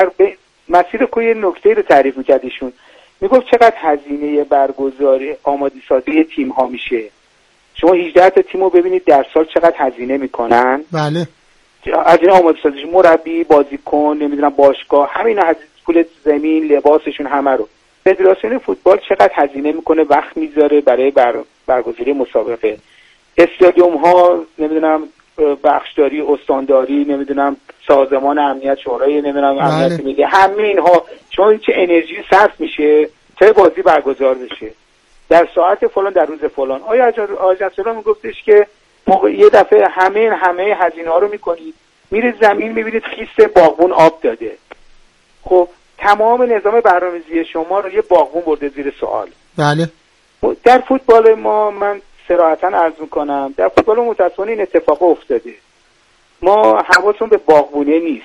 مسیر کوی نکته رو تعریف می‌کرد ایشون. میگفت چقدر هزینه برگزاری آماده سازی تیم ها میشه. شما 18 تا تیم رو ببینید در سال چقدر هزینه میکنن. بله. از این آماده سازی مربی، بازیکن، نمیدونم باشگاه، همینا هزینه، پول زمین، لباسشون، همه رو. فدراسیون فوتبال چقدر هزینه میکنه، وقت میذاره برای برگزاری مسابقه. استادیوم ها، نمیدونم بخشداری، استانداری، نمیدونم سازمان امنیت، شورای نمیدونم امنیت ملی، همه اینها چون چه انرژی صرف میشه تا بازی برگزار بشه در ساعت فلان در روز فلان. آیا آجرسلام میگفتش که یه دفعه همه هزینه ها رو میکنید، میرید زمین میبینید خیس باغبون آب داده. خب تمام نظام برنامه‌ریزی شما رو یه باغبون برده زیر سوال. بله. در فوتبال ما، من صراحتاً عرض میکنم، در فوتبال متأسفانه این اتفاق افتاده. ما حواسمون به باغبونه نیست.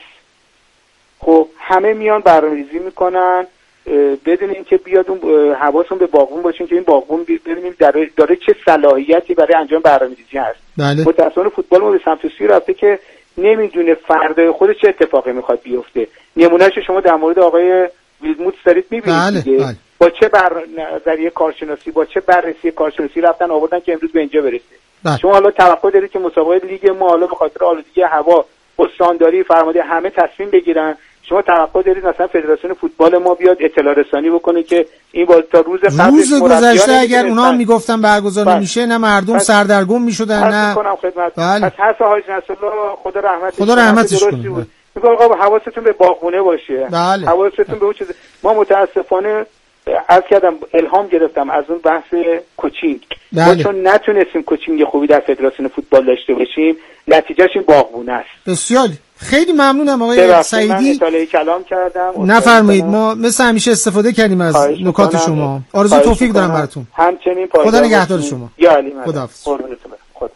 خب همه میان برنامه‌ریزی میکنن بدون اینکه بیاد اون حواسمون به باغبون باشیم که این باغبون ببینیم داره چه صلاحیتی برای انجام برنامه‌ریزی هست. بله. متأسفانه فوتبال ما به سمت سوی رفته که نمیدونه فردای خودش چه اتفاقی میخواد بیفته. نمونهش شما در مورد آقای ویلموت دارید میبینید. بله. دیگه بله. با چه نظریه کارشناسی، با چه بررسی کارشناسی رفتن آوردن که امروز به اینجا برسه. بله. شما حالا توقع دارید که مسابقه لیگ ما حالا به خاطر آلودگی هوا، استانداری، فرمانده همه تصمیم بگیرن؟ شما توقع دارید مثلا فدراسیون فوتبال ما بیاد اطلاع رسانی بکنه که این بازی تا روز گذشته اگر اونا میگفتن برگزار نمیشه، نه مردم سردرگم میشدن، نه بله. از حرف حاج نصرالله خدا رحمتش کنه. میگم آقا حواستون به باغبونه باشه. بله. حواستون به اون چیز. ما متاسفانه از کردم الهام گرفتم از اون بحث کوچینگ. بله. ما چون نتونستیم کوچینگ خوبی در فدراسیون فوتبال داشته باشیم، نتیجهش این باغبونه است. بسیار خیلی ممنونم آقای سعیدی. من اطلاعی کلام کردم. نفرمایید، ما مثل همیشه استفاده کردیم از نکات شما. آرزوی توفیق دارم براتون. همچنین خدا نگهدار شما. خداحافظ. خدا.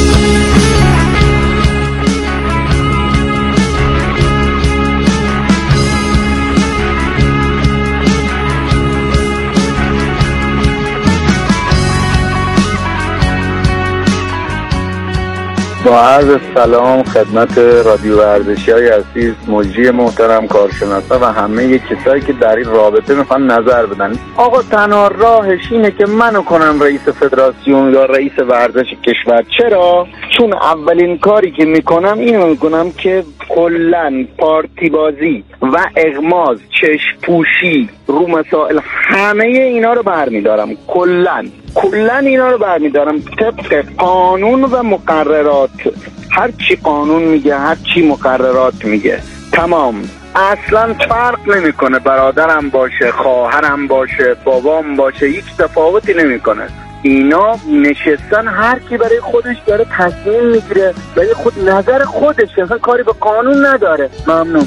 با عرض سلام خدمت رادیو ورزشی‌های عزیز، مجری محترم، کارشناسا و همه کسایی که در این رابطه میخوان نظر بدن. آقا تنها راهش اینه که منو کنم رئیس فدراسیون یا رئیس ورزش کشور. چرا؟ چون اولین کاری که میکنم اینو میکنم که کلن پارتی بازی و اغماز، چشم پوشی رو مسائل، همه اینا رو برمیدارم. کلن اینا رو برمیدارم طبق قانون و مقررات. هر چی قانون میگه، هر چی مقررات میگه، تمام. اصلا فرق نمیکنه برادرم باشه، خواهرم باشه، بابام باشه، هیچ تفاوتی نمیکنه. اینا نشستن هر کی برای خودش داره تصمیم میگیره، برای خود نظر خودش، اصلا کاری به قانون نداره. ممنون.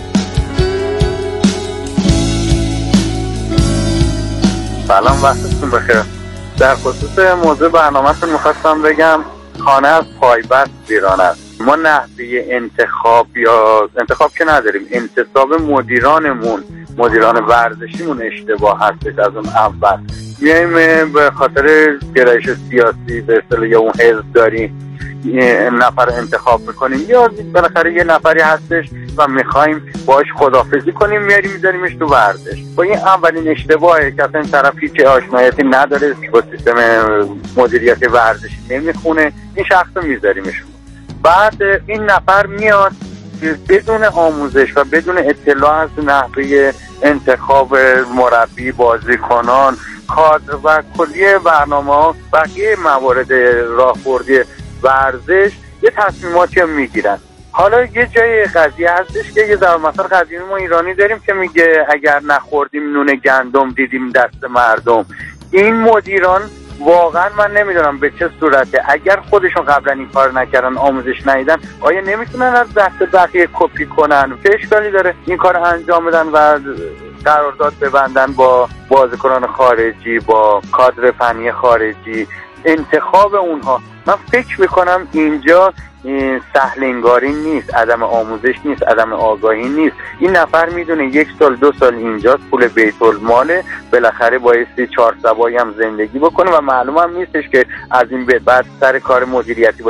سلام، وقتتون بخیر. در خصوص موضوع برنامه‌تون می‌خواستم بگم خانه از پایبست ویران است. ما نحوه انتخاب که نداریم، انتصاب مدیران ورزشیمون اشتباه هستش. از اون اول میایم به خاطر گرایش سیاسی به اصطلاح یا اون حزب داریم نفر انتخاب میکنیم، یا بالاخره یه نفری هستش و میخوایم باش خداحافظی کنیم، میاریم میذاریمش تو ورزش. با این اولین اشتباهه که اصلا طرفی که آشنایتی نداره با سیستم مدیریت ورزشی نمیخونه، این شخص رو میذاریمشون. بعد این نفر میاد بدون آموزش و بدون اطلاع از نحوه انتخاب مربی، بازیکنان، کادر و کلیه برنامه‌ها، بقیه موارد راهبردی ورزش، یه تصمیماتی هم میگیرن. حالا یه جای قضیه هستش که یه ضرب مثل قدیمی ما ایرانی داریم که میگه اگر نخوردیم نون گندم دیدیم دست مردم. این مدیران واقعا من نمیدونم به چه صورته، اگر خودشون قبلا این کار نکردن، آموزش ندیدن، آیا نمیتونن از دست بقیه کپی کنن؟ چه اشکالی داره این کار انجام بدن و قرارداد ببندن با بازیکنان خارجی، با کادر فنی خارجی، انتخاب اونها؟ من فکر میکنم اینجا سهل انگاری نیست، عدم آموزش نیست، عدم آگاهی نیست. این نفر میدونه 1 سال 2 سال اینجاست، پول بیت الماله، بالاخره بایستی 4 سبایی هم زندگی بکنه و معلوم هم نیستش که از این بعد سر کار مدیریتی باشه.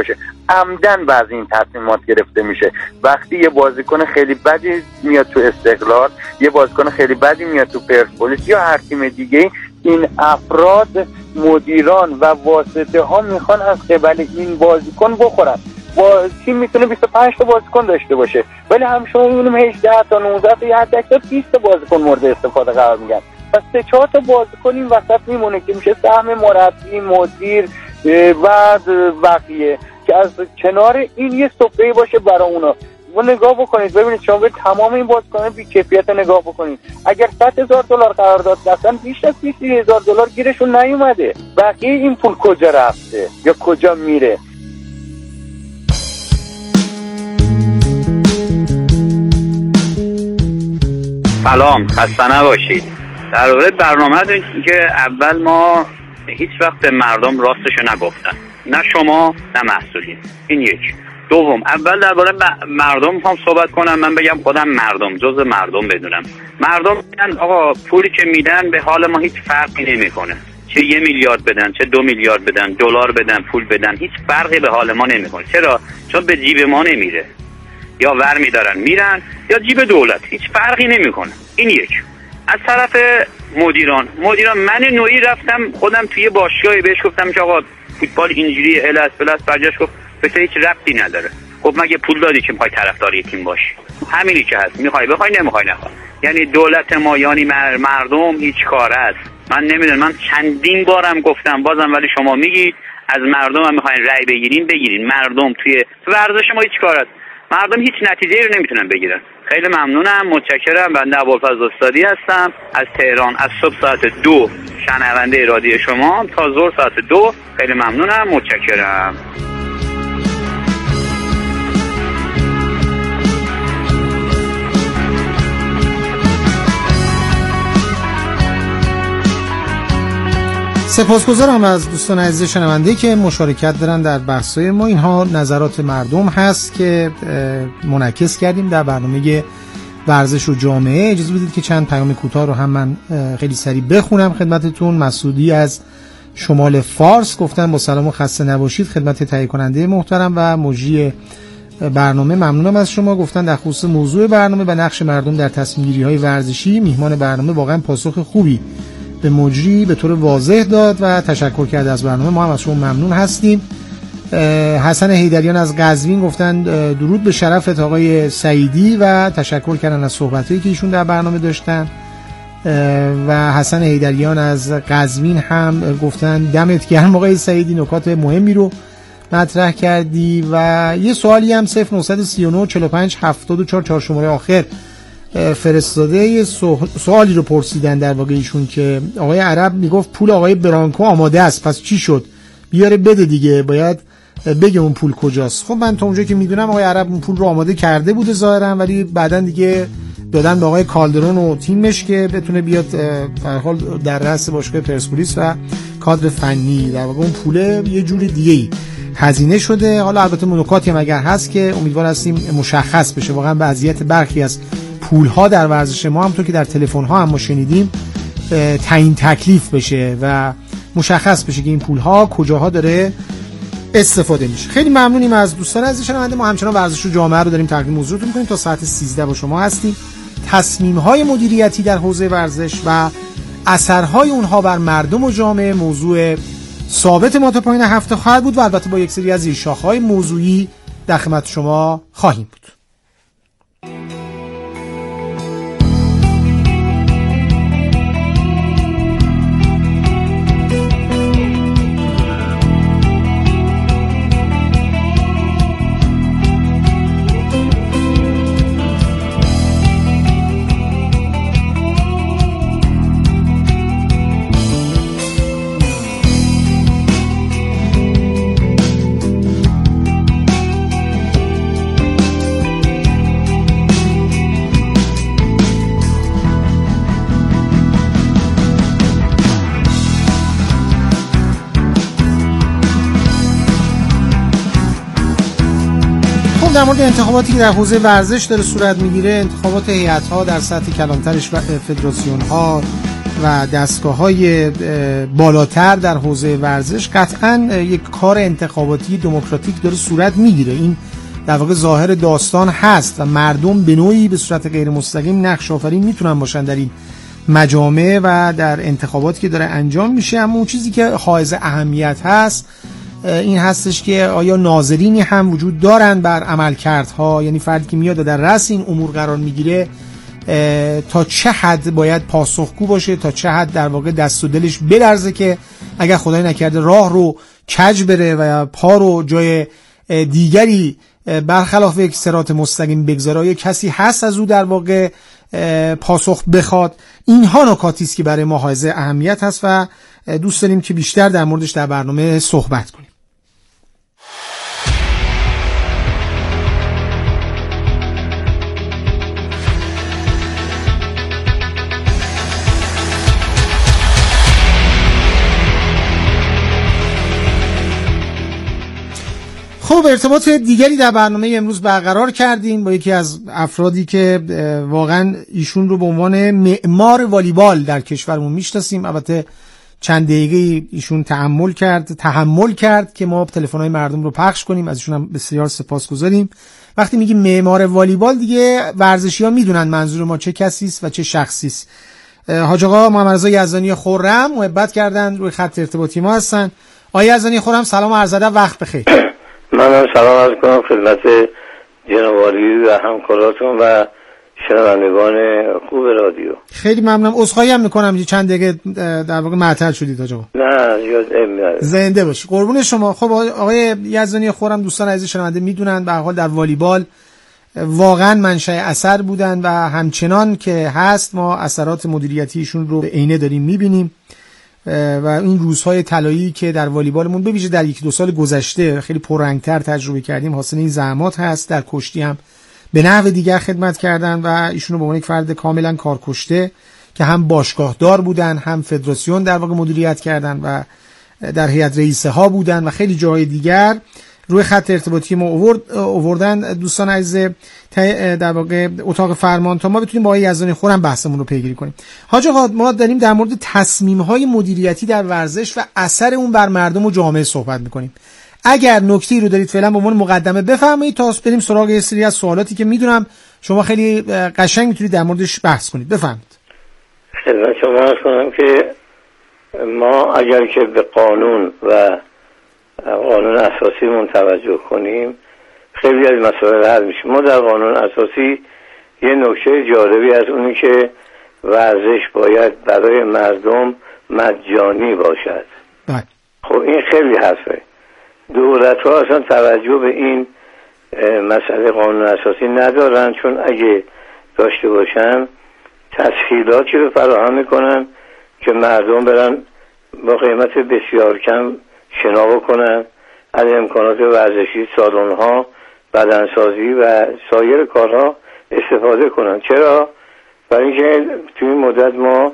عمدن بعضی این تصمیمات گرفته میشه. وقتی یه بازیکن خیلی بدی میاد تو استقلال، یه بازیکن خیلی بدی میاد تو پرسپولیس یا هر تیم دیگه، این افراد، مدیران و واسطه ها میخوان از قبل این بازیکن بخورن. با تیم میتونه 25 تا بازیکن داشته باشه، ولی هم شما میبینیم 18 تا 19 تا یا حتی 20 تا بازیکن مورد استفاده قرار میگیرن. پس 3-4 تا بازیکن این وسط میمونه که میشه سهم مربی، مدیر و بقیه، که از کنار این یه سفره باشه برای اونا. و نگاه بکنید ببینید، شما به تمام این بازیکنان بی کیفیت نگاه بکنید. اگر $100,000 قرارداد داشتن، بیش از $20,000 گیرشون نیومده. بقیه این پول کجا رفته یا کجا میره؟ سلام، خسته نباشید. در مورد برنامه که اول ما هیچ وقت به مردم راستشو نگفتن، نه شما نه مسئولین. این یک. دوم، اول درباره مردم هم صحبت کنم. من بگم خودم مردم، جز مردم بدونم. مردم میگن آقا پولی که میدن به حال ما هیچ فرقی نمیکنه، چه 1 میلیارد بدن، چه 2 میلیارد بدن، دلار بدن، پول بدن، هیچ فرقی به حال ما نمیکنه. چرا؟ چون به جیب ما نمیره، یا ور میدارن میرن یا جیب دولت، هیچ فرقی نمیکنه. این یک. از طرف مدیران من نوعی رفتم خودم توی باشگاهی بهش گفتم که آقا فوتبال اینجوری الس بلس، برجاش گفت به هیچ ربطی نداره. خب مگه پول دادی که میخوای طرفدار یک تیم باشی؟ همینی که هست، میخوای بخوای، نمیخوای نخوای. یعنی دولت ما یعنی مردم هیچ کاره است. من نمیدونم، من چندین بارم گفتم بازم، ولی شما میگید از مردم هم میخواین رأی بگیرین. مردم توی ورزش ما هیچ کاره است. مردم هیچ نتیجه‌ای رو نمیتونن بگیرن. خیلی ممنونم، متشکرم. بنده ابوالفضل استادی هستم از تهران. از صبح ساعت 2 شنونده رادیو شما تا ظهر ساعت 2. خیلی ممنونم، متشکرم. سپاسگزارم از دوستان عزیز شنونده که مشارکت دارن در بحث‌های ما. اینها نظرات مردم هست که منعکس کردیم در برنامه ورزش و جامعه. اجازه بدید که چند پیام کوتاه رو هم من خیلی سریع بخونم خدمتتون. مسعودی از شمال فارس گفتن با سلام و خسته نباشید خدمت تهیه کننده محترم و مجری برنامه. ممنونم از شما. گفتن در خصوص موضوع برنامه و نقش مردم در تصمیم‌گیری‌های ورزشی، میهمان برنامه واقعا پاسخ خوبی به مجری به طور واضح داد و تشکر کرده از برنامه. ما هم از شما ممنون هستیم. حسن حیدریان از قزوین گفتن درود به شرفت آقای سعیدی و تشکر کردن از صحبتایی که ایشون در برنامه داشتن. و حسن حیدریان از قزوین هم گفتن دمت گرم آقای سعیدی، نکات مهمی رو مطرح کردی. و یه سوالی هم 0939 45 74 4 شماره آخر فرستاده، یه سوالی رو پرسیدن در واقع ایشون که آقای عرب میگفت پول آقای برانکو آماده است، پس چی شد؟ بیاره بده دیگه، باید بگه اون پول کجاست. خب من تا اونجا که میدونم آقای عرب اون پول رو آماده کرده بوده ظاهرا، ولی بعدن دیگه دادن به آقای کالدرون و تیمش که بتونه بیاد در حال در رأس باشگاه پرسپولیس و کادر فنی. در واقع اون پوله یه جور دیگه‌ای هزینه شده. حالا البته نکاتی هم اگر هست که امیدوار هستیم مشخص بشه. واقعا وضعیت برخی از پول‌ها در ورزش ما همونطور که در تلفن‌ها هم ما شنیدیم تعیین تکلیف بشه و مشخص بشه که این پول‌ها کجاها داره استفاده میشه. خیلی ممنونیم از دوستان عزیز شنونده. ما همچنان ورزش و جامعه رو داریم تقدیم حضورتون می‌کنیم تا ساعت 13 با شما هستیم. تصمیم‌های مدیریتی در حوزه ورزش و اثرهای اونها بر مردم و جامعه موضوع ثابت ما تا پایین هفته خواهد بود و البته با یک سری از زیرشاخه‌های موضوعی در خدمت شما خواهیم بود. در مورد انتخاباتی که در حوزه ورزش داره صورت میگیره، انتخابات هیئت‌ها در سطح کلانترش و فدراسیون‌ها، و دستگاه‌های بالاتر در حوزه ورزش قطعاً یک کار انتخاباتی دموکراتیک داره صورت میگیره. این در واقع ظاهر داستان هست و مردم به نوعی به صورت غیر مستقیم نقش آفرین میتونن باشن در این مجامع و در انتخاباتی که داره انجام میشه. اما اون چیزی که حائز اهمیت هست این هستش که آیا ناظرینی هم وجود دارن بر عملکردها، یعنی فردی که میاد در رأس این امور قرار میگیره تا چه حد باید پاسخگو باشه، تا چه حد در واقع دست و دلش بلرزه که اگر خدای نکرده راه رو کج بره و پا رو جای دیگری برخلاف یک صراط مستقیم بگذاره، یا کسی هست از او در واقع پاسخ بخواد. اینها نکاتی است که برای ما حائز اهمیت هست و دوست داریم که بیشتر در موردش در برنامه صحبت کنیم. خب ارتباط دیگری در برنامه امروز برقرار کردیم با یکی از افرادی که واقعا ایشون رو به عنوان معمار والیبال در کشورمون میشناسیم. البته چند دقیقه ایشون تحمل کرد که ما تلفن‌های مردم رو پخش کنیم، از ایشون هم بسیار سپاسگزاریم. وقتی میگیم معمار والیبال دیگه ورزشی‌ها میدونن منظور ما چه کسی است و چه شخصی است. حاج آقا محمد رضا یزدانی خرم محبت کردن روی خط ارتباطی ما هستن. آقای یزدانی خرم سلام و عرض ادب، وقت بخیر. من سلام عرض کنم خدمت جناب عالی و همکاراتون و شنوندگان خوب رادیو. خیلی ممنونم. عذرخواهی هم میکنم چند دقیقه در واقع معطل شدید حاج آقا. نه زنده باشی. قربون شما. خب آقای یزدانی خرم دوستان عزیز شنونده میدونن به هر حال در والیبال واقعا منشأ اثر بودن و همچنان که هست ما اثرات مدیریتیشون رو به عینه داریم میبینیم و این روزهای طلایی که در والیبالمون به ویژه در 1-2 سال گذشته خیلی پررنگتر تجربه کردیم حاصل این زحمات هست. در کشتی هم به نحو دیگر خدمت کردن و ایشونو به عنوان یک فرد کاملا کارکشته که هم باشگاهدار بودن، هم فدراسیون در واقع مدیریت کردن و در هیئت رئیسه ها بودن و خیلی جاهای دیگر روی خط ارتباطی ما آوردن دوستان عزیز در واقع اتاق فرمان تا ما بتونیم با آقای یزدانی خرم بحثمون رو پیگیری کنیم. حاج آقا ما داریم در مورد تصمیم‌های مدیریتی در ورزش و اثر اون بر مردم و جامعه صحبت می‌کنیم. اگر نکته‌ای رو دارید فعلا به عنوان مقدمه بفرمایید تا بریم سراغ یه سری از سوالاتی که میدونم شما خیلی قشنگ میتونید در موردش بحث کنید. بفرمایید. خدمت شما عرض کنم که ما اگر که به قانون و قانون اساسی توجه کنیم خیلی از مسائل حل میشه. ما در قانون اساسی یه نکته جالبی از اونی که ورزش باید برای مردم مجانی باشد. خب این خیلی حرفه. دولت ها اصلا توجه به این مسئله قانون اساسی ندارن، چون اگه داشته باشن تسهیلاتی رو فراهم میکنن که مردم برن با قیمت بسیار کم شنا بکنن، از امکانات ورزشی، سالن‌ها، بدنسازی و سایر کارها استفاده کنن. چرا؟ برای اینکه توی این مدت ما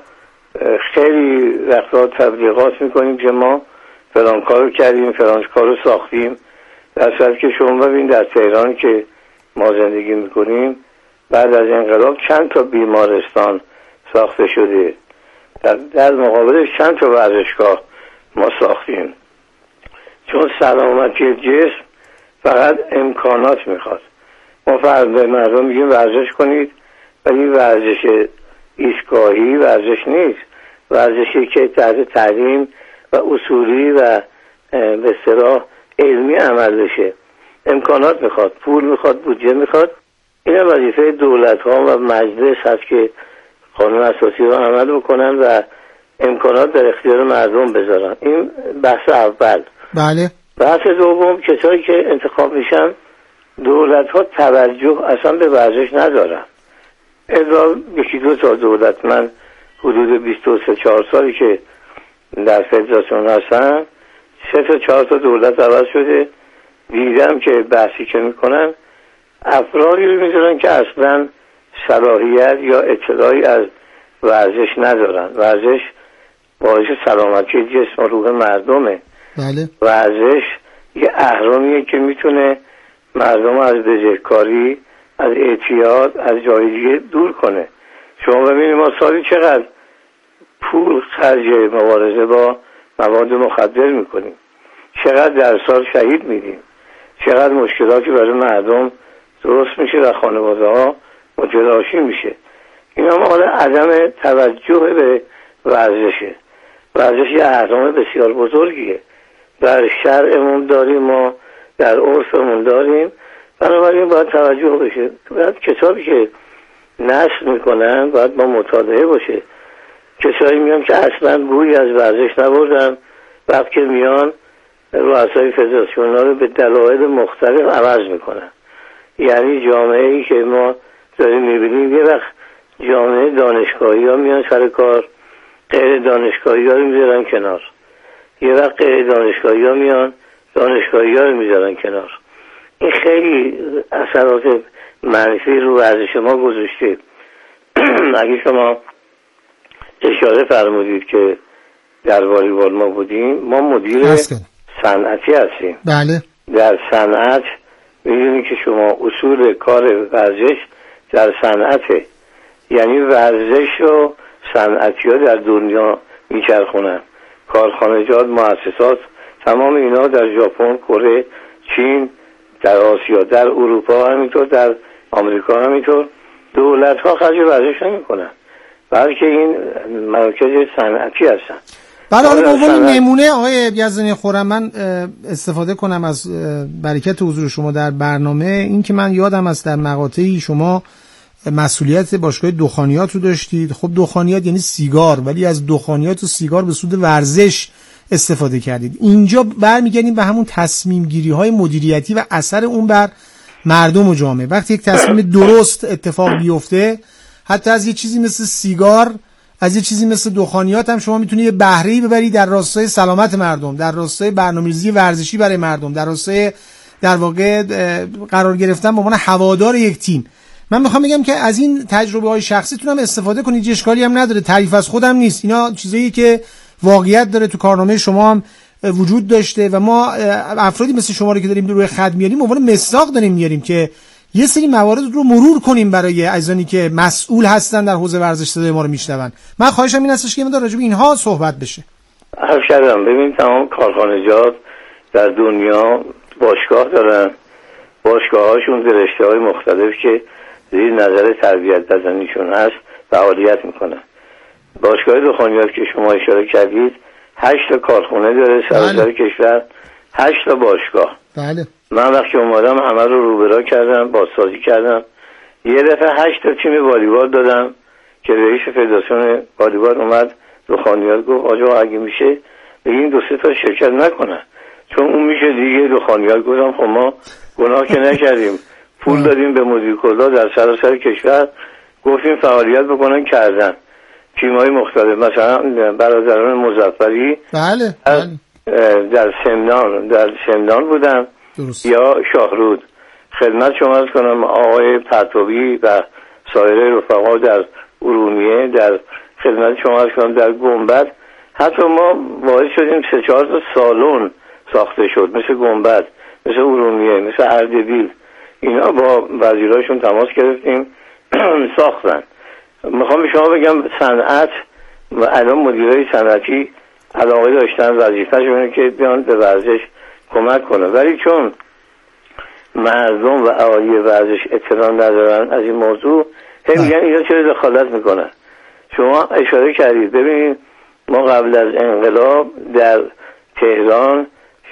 خیلی وقتا تبلیغات میکنیم که ما فلان کارو کردیم، فلان کارو ساختیم، در صورتی که شما ببین در تهران که ما زندگی میکنیم بعد از انقلاب چند تا بیمارستان ساخته شده، در مقابلش چند تا ورزشگاه ما ساختیم. چون سلامتی جسم فقط امکانات میخواد. ما فرض به مردم میگیم ورزش کنید، ولی ورزش ایستگاهی ورزش نیست، ورزشی که تحت تعلیم و اصولی و به اصطلاح علمی عمل بشه. امکانات میخواد، پول میخواد، بودجه میخواد. این وظیفه دولت ها و مجلس هست که قانون اساسی رو عمل بکنن و امکانات در اختیار مردم بذارن. این بحث اول. بله. بحث دوم، کسایی که انتخاب میشن دولت ها توجه اصلا به ورزش ندارن. الا 1-2 تا دولت، من حدود 23-24 سالی که در فدراسیون هستم 3-4 تا دولت عوض شده، دیدم که بحثی که میکنن افرادی رو میذارن که اصلا صلاحیت یا اطلاعی از ورزش ندارن. ورزش باعث سلامتی جسم و روح مردمه. بله. ورزش یه اهرامیه که میتونه مردم از بزهکاری، از اعتیاد، از جای دیگه دور کنه. شما ببینید ما سالی چقدر پول خرج مبارزه با مواد مخدر میکنیم، چقدر در سال شهید میدیم، چقدر مشکلاتی برای مردم درست میشه و خانواده ها متلاشی میشه. این هم حالا عدم توجه به ورزشه. ورزش یه اهرام بسیار بزرگیه، در شرعمون داریم، ما در عرفمون داریم، بنابراین باید توجه بشه. باید کتابی که نشر میکنن باید با مطالعه باشه. کسایی میان که اصلا بوی از ورزش نبردن، وقتی که میان رؤسای فدراسیون ها رو به دلایل مختلف عوض میکنن. یعنی جامعه ای که ما داریم میبینیم، یه وقت جامعه دانشگاهی ها میان سر کار، غیر دانشگاهی ها رو میذارن کنار. یه وقت غیر دانشگاهی ها میان، دانشگاهی ها رو میذارن کنار. این خیلی اثرات منفی رو ورزش ما گذاشته. اگه شما اشاره فرمودید که در والیبال ما بودیم، ما مدیر صنعتی هستیم. بله. در صنعت میدونید که شما اصول کار ورزش در صنعته، یعنی ورزش و صنعتی ها در دنیا میچرخونن، کارخانجات، مؤسسات، تمام اینا در ژاپن، کره، چین، در آسیا، در اروپا همینطور، در آمریکا همینطور، دولت ها خرج ورزش نمیکنن، بلکه این مراکز صنعتی هستن. بله. حالا به عنوان نمونه آقای یزدانی خرم من استفاده کنم از برکت حضور شما در برنامه. این که من یادم است در مقاطعی شما مسئولیت باشگاه دخانیات رو داشتید. خب دخانیات یعنی سیگار، ولی از دخانیات و سیگار به سود ورزش استفاده کردید. اینجا برمیگردیم به همون تصمیم گیری های مدیریتی و اثر اون بر مردم و جامعه. وقتی یک تصمیم درست اتفاق بیفته، حتی از یه چیزی مثل سیگار، از یه چیزی مثل دخانیات هم شما میتونید یه بهره‌ای ببرید در راستای سلامت مردم، در راستای برنامه‌ریزی ورزشی برای مردم، در راستای در واقع قرار گرفتن به عنوان هوادار یک تیم. من میخوام بگم که از این تجربه‌های شخصیتون هم استفاده کنید، اشکالی هم نداره، تعریف از خودم نیست، اینا چیزایی که واقعیت داره، تو کارنامه شما هم وجود داشته و ما افرادی مثل شما رو که داریم روی خط میاریم عنوان مصداق داریم میاریم که یه سری موارد رو مرور کنیم برای عزیزانی که مسئول هستن در حوزه ورزش، صدای ما رو میشنون. من خواهشم این هستش که من راجع به اینها صحبت بشه. حرف کردم. ببین تمام کارخانجات در دنیا باشگاه دارن، باشگاه‌هاشون در رشته‌های مختلف که زیر نظر تربیت بدنیشون هست فعالیت میکنن. باشگاه دخانیات که شما اشاره کردید 8 تا کارخونه داره سراسر کشور، 8 تا باشگاه. بله. من وقتی اومدم همه رو روبرا کردم، بازسازی کردم. یه دفعه 8 تا تیم والیبال دادم که رئیس فدراسیون والیبال اومد دخانیات گفت آقا اگه میشه بگین 2-3 تا شرکت نکنن، چون اون میشه دیگه. دخانیات گفتم خب ما گناه که نکردیم، پول دادیم به مدیر کلا در سراسر کشور، گفتیم فعالیت بکنن، کردن. تیم‌های مختلف، مثلا برادران مظفری بله در سمنان بودن درست. یا شاهرود. خدمت شما عرض کنم آقای پرتوی و سایر رفقا در ارومیه، در خدمت شما عرض کنم در گنبد، حتی ما باعث شدیم 3-4 تا سالن ساخته شد، مثل گنبد، مثل ارومیه، مثل اردبیل. اینا با وزیراشون تماس گرفتیم ساختن. میخوام به شما بگم صنعت و الان مدیرای صنعتی علاقه داشتن، وظیفه‌شونه که بیان به ورزش کمک کنه، ولی چون مردم و اهالی ورزش اطلاع ندارن از این موضوع، هم میگن اینا چرا دخالت میکنن. شما اشاره کردید، ببینید ما قبل از انقلاب در تهران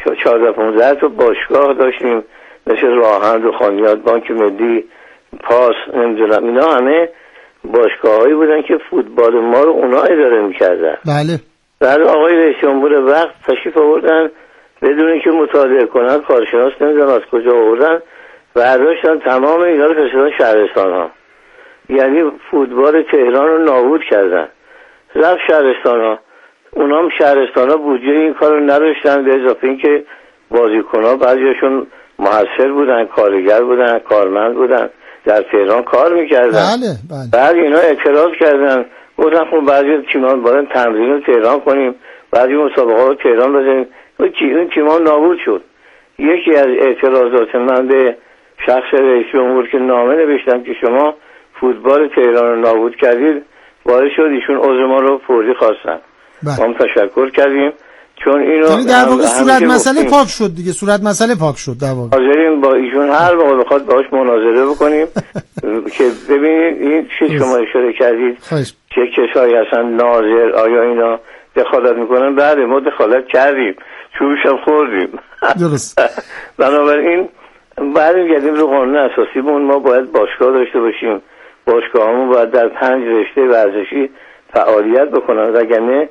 14-15 تا باشگاه داشتیم، مثل راهن، دخانیات، بانک ملی، پاس، نمیدونم، اینا همه باشگاه‌هایی بودن که فوتبال ما رو اونا اداره می‌کردن. بله. بعد آقای رئیس جمهور وقت تشریف آوردن بدون اینکه مطالعه کنن، کارشناس نمیدونم از کجا آوردن، برداشتن تمام اینا رو فرستادن شهرستان‌ها. یعنی فوتبال تهران رو نابود کردن. رفت شهرستان‌ها. اونا هم شهرستان‌ها بودجه این کارو نداشتن، به اضافه اینکه بازیکن‌ها بعضیشون محصل بودن، کارگر بودن، کارمند بودن، در تهران کار میکردن. بله. بعد اینا اعتراض کردن، گفتن خب بعضی تیمان باید تمرین رو تهران کنیم، بعضی مسابقه رو تهران بزنیم. این تیمان نابود شد. یکی از اعتراضات من به شخص رئیس جمهور که نامه نوشتم که شما فوتبال تهران رو نابود کردید، باعث شد ایشون عضو ما رو فوری خواستن. ما هم تشکر کردیم چون اینو یعنی در واقع صورت مسئله پاک شد دیگه، صورت مسئله پاک شد در واقع. حاضریم با ایشون هر موقع بخواد باهاش مناظره بکنیم که ببینید این چیز شما اشاره کردید چه کسایی هستن ناظر، آیا اینا دخالت میکنن؟ بله ما دخالت کردیم، چوبش هم خوردیم. درست. بنابراین برمیگردیم رو قانون اساسیمون. ما باید باشگاه داشته باشیم، باشگاهمون باید در 5 رشته ورزشی فعالیت بکنن، وگرنه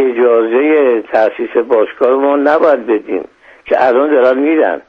اجازه تأسیس باشگاه ما نباید بدیم که الان دارن میدن.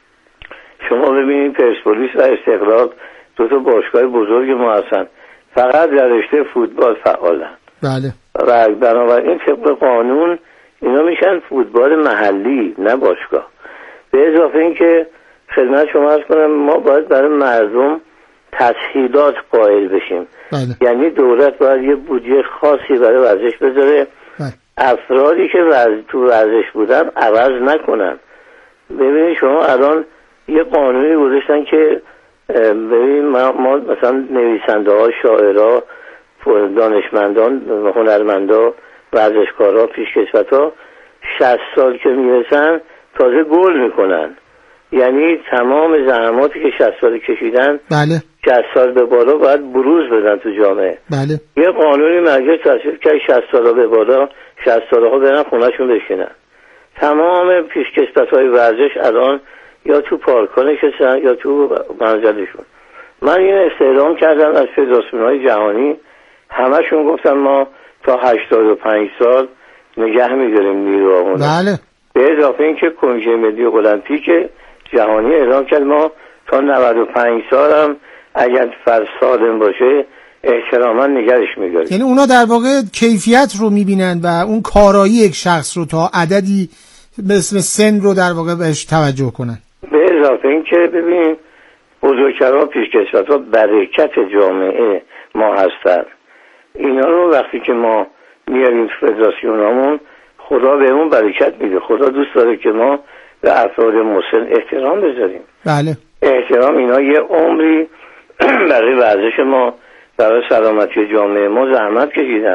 شما ببینید پرسپولیس و استقلال 2 باشگاه بزرگ ما هستن، فقط در رشته فوتبال فعالن. بله. و بنابراین طبق قانون اینا میشن فوتبال محلی نه باشگاه. به اضافه این که خدمت شما عرض کنم ما باید برای مردم تسهیلات قائل بشیم. بله. یعنی دولت باید یه بودجه خاصی برای ورزش بذاره. بله. افرادی که تو ورزش بودن عوض نکنن. ببینید شما الان یه قانونی گذاشتن که ببین ما مثلا نویسنده ها، شاعرها، دانشمندان، هنرمندا، ورزشکارا، پیشکسوتا 60 سال که میرسن تازه گل میکنن. یعنی تمام زحماتی که 60 سال کشیدن بله 60 سال به بالا باید بروز بدن تو جامعه. بله. یه قانونی مجلس تصویب کرد 60 سال به بالا 60 سالها برن خونه‌شون بشینن. تمام پیشکسوتای ورزش الان یا تو پارک‌ها نشستن یا تو منزلشون. من این استعلام کردم از فدراسیون‌های جهانی، همشون گفتن ما تا 85 سال نگه می‌داریم نیروامون. بله. به اضافه این که کمیته ملی المپیک جهانی اعلام کرد ما تا 95 سال هم اگر فرد سالم باشه احتراما نگرش می‌داریم. یعنی اونا در واقع کیفیت رو می‌بینن و اون کارایی یک شخص رو تا عددی مثل سن رو در واقع بهش توجه کنن. به اضافه این که ببین بزرگترها پیشکسوت‌ها برکت جامعه ما هستن. اینا رو وقتی که ما میاریم تو فدراسیونامون خدا بهمون برکت میده. خدا دوست داره که ما به افراد مسن احترام بذاریم. بله. احترام اینا یه عمری برای ورزش ما، برای سلامتی جامعه ما زحمت کشیدن.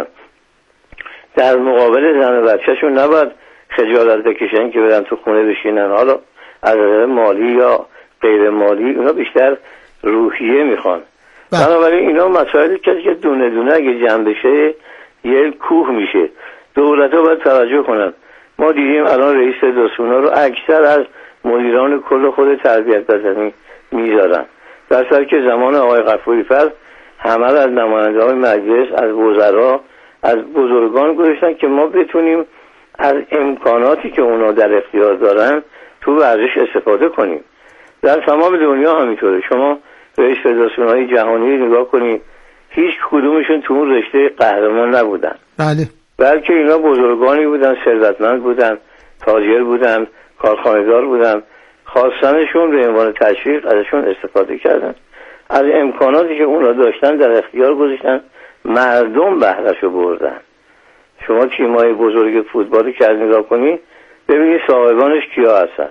در مقابل زن و بچه‌شون نباید خجالت بکشن که برن تو خونه بشینن. حالا از نظر مالی یا غیر مالی اینا بیشتر روحیه میخوان. بنابراین اینا مسائلی که دونه دونه اگه جمع بشه یه کوه میشه. دولت‌ها باید توجه کنن. ما دیدیم الان رئیس فدراسیون‌ها رو اکثر از مدیران کل خود تربیت بدنی میذارن، در حالی که زمان آقای غفوری فرد همه از نماینده‌های مجلس، از وزرا، از بزرگان گذاشتن که ما بتونیم از امکاناتی که اونا در اختیار دارن تو ورزش استفاده کنیم. در تمام دنیا همینطوره. شما رئیس فدراسیون‌های جهانی نگاه کنید، هیچ کدومشون تو اون رشته قهرمان نبودن. بله. بلکه اینا بزرگانی بودن، ثروتمند بودن، تاجر بودن، کارخانه‌دار بودن. خواستنشون به عنوان تشویق ازشون استفاده کردن. از امکاناتی که اونا داشتن در اختیار گذاشتن، مردم بهره‌شو بردن. شما تیم‌های بزرگ فوتبالی که نگاه کنی ببینید صاحبانش کیا هستن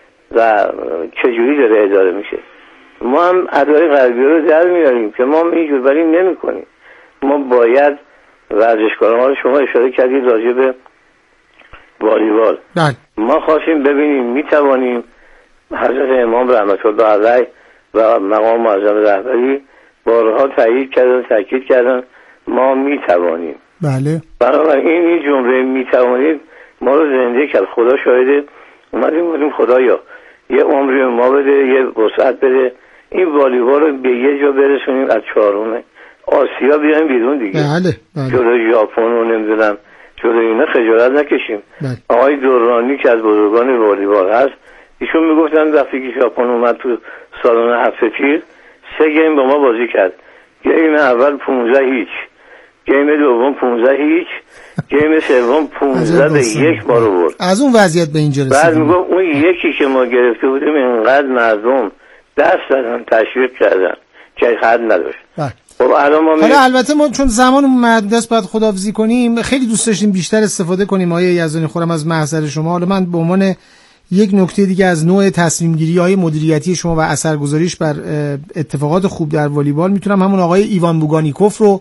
و چجوری داره اداره میشه. ما هم اداره غربی رو در میاریم که ما اینجور بریم نمی‌کنیم. ما باید ورزشکاران رو شما اشاره کردید راجع به والیبال. ما خواستیم ببینیم میتوانیم حضرت امام رحمت الله علیه و مقام معظم رهبری بارها تاکید کردن ما میتوانیم. بله. بنابراین این جمله میتوانید ما رو زنده کرد. خدا شاهده. اومدیم گفتیم خدایا یه عمری ما بده، یه وسعت بده، این والیبال رو به یه جا برسونیم از 4 آسیا بیایم بیرون دیگه. بله. جلوی ژاپن رو نمیدونم جلوی اینا خجالت نکشیم. آقای دورانی که از بزرگان والیبال هست ایشون میگفتن وقتی که ژاپن اومد تو سالن 7 تیر 3 گیم با ما بازی کرد. گیم اول 15-0، گیم دوم 15-0، گیم سوم 15-1 ما رو برد. از اون وضعیت به اینجا رسیدیم. بعد میگفت اون یکی که ما گرفته بودیم اینقدر مردم دست دادن تشویق کردن که حد نداشت. خب حالا البته ما چون زمانمون محدود است باید خداحافظی کنیم. خیلی دوست داشتیم بیشتر استفاده کنیم آقای یزدانی خورم از محضر شما. حالا من به عنوان یک نکته دیگه از نوع تصمیم گیری های مدیریتی شما و اثرگذاریش بر اتفاقات خوب در والیبال میتونم همون آقای ایوان بوگانیکوف رو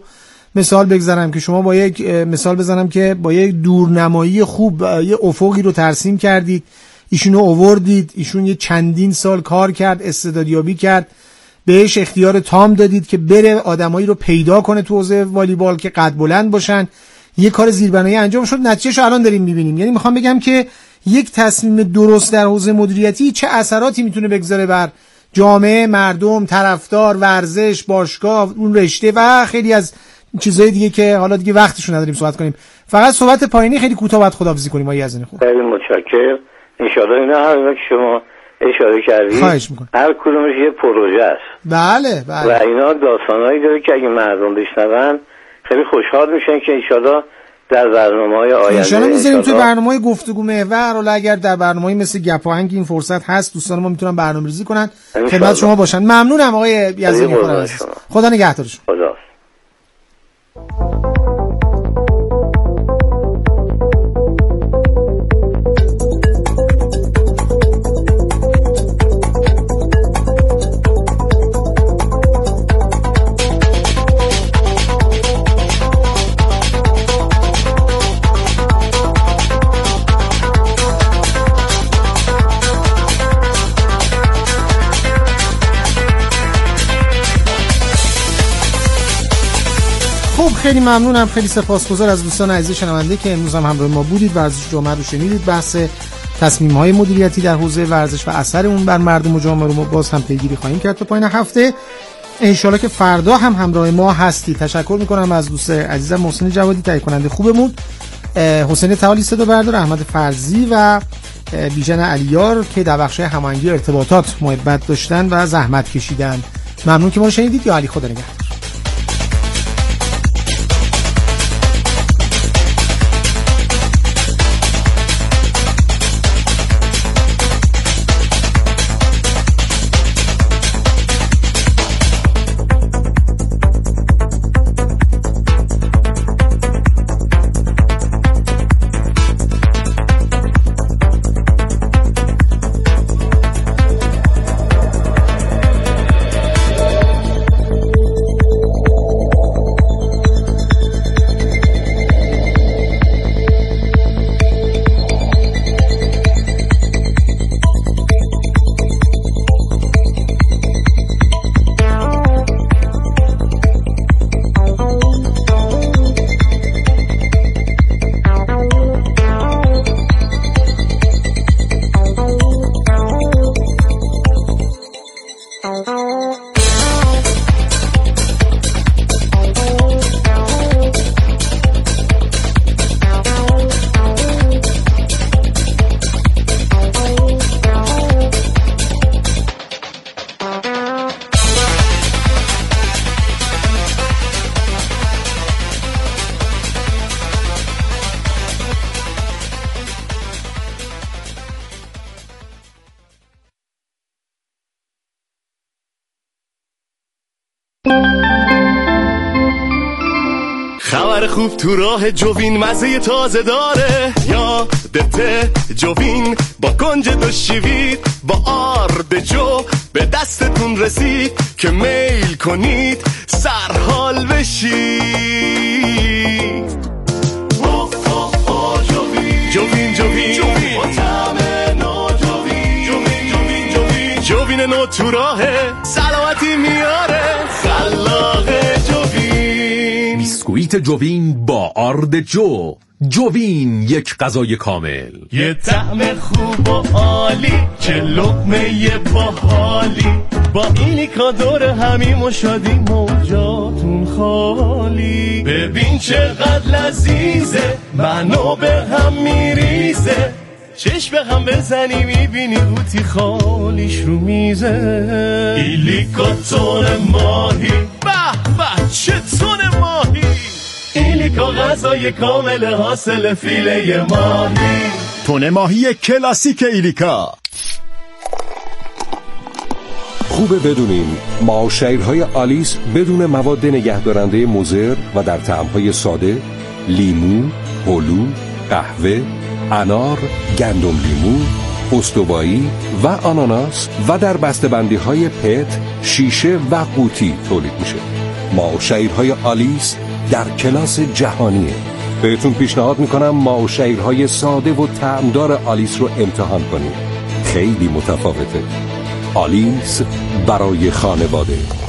مثال بگذارم که شما با یک مثال بزنم که با یک دورنمایی خوب یه افقی رو ترسیم کردید، ایشونو آوردید، ایشون یه چندین سال کار کرد، استعدادیابی کرد، بهش اختیار تام دادید که بره آدمایی رو پیدا کنه تو حوزه والیبال که قد بلند باشن، یه کار زیربنایی انجام شد، نتیجه‌شو الان داریم می‌بینیم. یعنی میخوام بگم که یک تصمیم درست در حوزه مدیریتی چه اثراتی میتونه بگذاره بر جامعه، مردم، طرفدار، ورزش، باشگاه، اون رشته و خیلی از چیزهای دیگه که حالا دیگه وقتشو نداریم صحبت کنیم. فقط صحبت پایینی خیلی کوتاه باید خداحافظی کنیم. آقای یزدانی خوب، خیلی متشکرم. ان شاء الله اینا هر که شما اشاره کردید هر کدومش یه پروژه است. بله بله. و اینا داستانایی داره که اگه مردم بشنون خیلی خوشحال میشن که ان شاء الله در برنامه‌های آینده ان شاء الله می‌ذاریم توی برنامه‌های گفتگو محور، حالا اگر در برنامه‌ای مثل گپ آهنگ این فرصت هست دوستان ما میتونن برنامه‌ریزی کنن خدمت شما باشن. ممنونم آقای یزدانی. خدا نگهدارشون. خدا. خیلی ممنونم، خیلی سپاسگزار از دوستان عزیز شنونده که امروز هم همراه ما بودید. ورزش جامعه رو شنیدید، بحث تصمیم‌های مدیریتی در حوزه ورزش و اثر اون بر مردم و جامعه رو ما باز هم پیگیری خواهیم کرد تا پایان هفته ان شاءالله که فردا هم همراه ما هستی. تشکر می‌کنم از دوست عزیزم محسن جوادی، تهیه کننده خوبمون، حسین تعالی صدا بردار، احمد فرزی و بیژن علیار که در بخش هماهنگی ارتباطات محبت داشتن و زحمت کشیدن. ممنون که ما رو شنیدید. یا علی، خدا نگهدار. خبر خوب تو راه جوین مزه تازه داره، یادته جوین با کنج دو شیوید با آرد جو به دستتون رسید که میل کنید سرحال بشید. جوین جوین با طعم نو جوین نو تو راهه، سلامتی میاره خلاقه جوین. بیسکویت جوین با آرد جو. جوین، یک غذای کامل، یه طعم خوب و عالی، چه لقمه باحالی، با ایلیکا دور همیم و شادی موجاتون خالی. ببین چقدر لذیذه، منو به هم میریزه، چشم به هم بزنی میبینی قوطی خالیش رو میزه. ایلیکا تون ماهی، به به چه تون ماهی، ایلیکا غذای کامل حاصل فیله ماهی. تون ماهی کلاسیک ایلیکا. خوبه بدونین معاشرهای آلیس بدون مواد نگهدارنده مضر و در طعم‌های ساده، لیمو، هلو، قهوه، انار، گندم لیمو، استوایی و آناناس و در بسته‌بندی‌های پت، شیشه و قوطی تولید میشه. معاشرهای آلیس در کلاس جهانیه. بهتون پیشنهاد میکنم ماهوشهیرهای ساده و طعمدار آلیس رو امتحان کنید. خیلی متفاوته. آلیس برای خانواده.